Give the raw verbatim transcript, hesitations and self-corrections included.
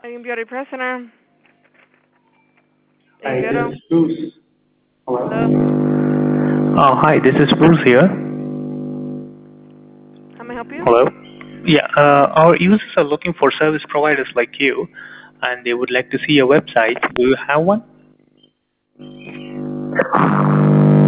Beauty Prisoner. Hi, this Beauty. is Bruce. Hello. Hello. Uh, hi, this is Bruce here. How may I help you? Hello. Yeah, uh, our users are looking for service providers like you, and they would like to see your website. Do you have one?